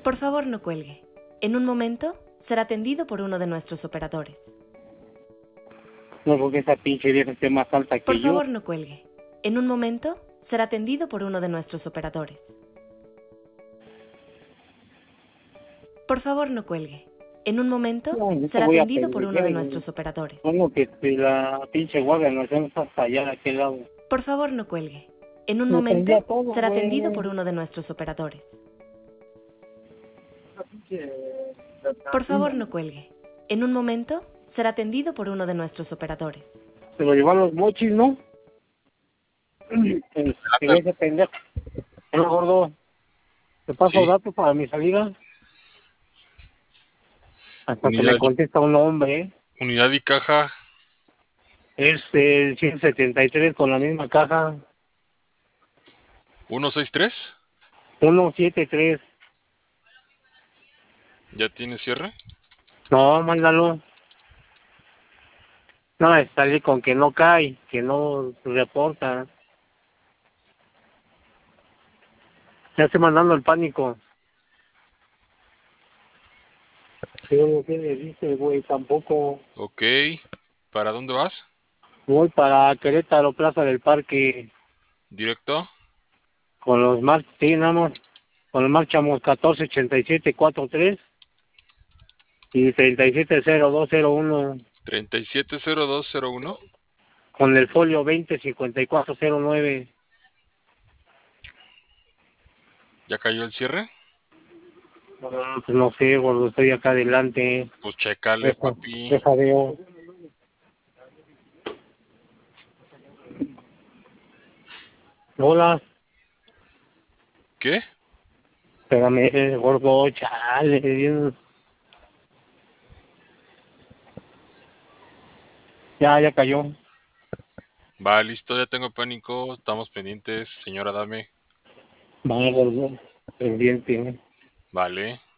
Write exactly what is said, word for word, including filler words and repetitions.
Por favor, no cuelgue. En un momento será atendido por uno de nuestros operadores. No, porque esa pinche vieja esté más alta que Por yo. favor, no cuelgue. En un momento será atendido por uno de nuestros operadores. Por favor, no cuelgue. En un momento No, yo te será voy a atendido por uno de pedir, nuestros operadores. como que te la pinche guardia nos hacemos hasta allá de aquel lado. Por favor, no cuelgue. En un Me prendía momento todo, será güey. atendido por uno de nuestros operadores. Por favor, no cuelgue. En un momento será atendido por uno de nuestros operadores. Se lo llevan los mochis, ¿no? El, ese pendejo. No, gordo. ¿Te paso Sí. datos para mi salida? Hasta que Unidad, me contesta un hombre, ¿eh? unidad y caja. Es el ciento setenta y tres con la misma caja. ciento sesenta y tres. ciento setenta y tres. ¿Ya tiene cierre? No, mándalo. No, salí con que no cae, que no reporta. Ya estoy mandando el pánico. Pero, ¿qué le dice, güey? Tampoco. Ok. ¿Para dónde vas? Voy para Querétaro, Plaza del Parque, ¿Directo? con los mar... Sí, nada más. Con los marchamos catorce ochenta y siete cuarenta y tres y treinta y siete cero dos cero uno. treinta y siete cero dos cero uno. Con el folio veinte cincuenta y cuatro cero nueve. ¿Ya cayó el cierre? Ah, pues no sé, gordo, estoy acá adelante. Pues chécale, Deja, papi. deja veo. Hola, ¿Qué? espérame, eh, gordo, chale. Dios. Ya, ya cayó. Va, listo, ya tengo pánico. Estamos pendientes, señora Dame. Va, gordo, pendiente. Vale.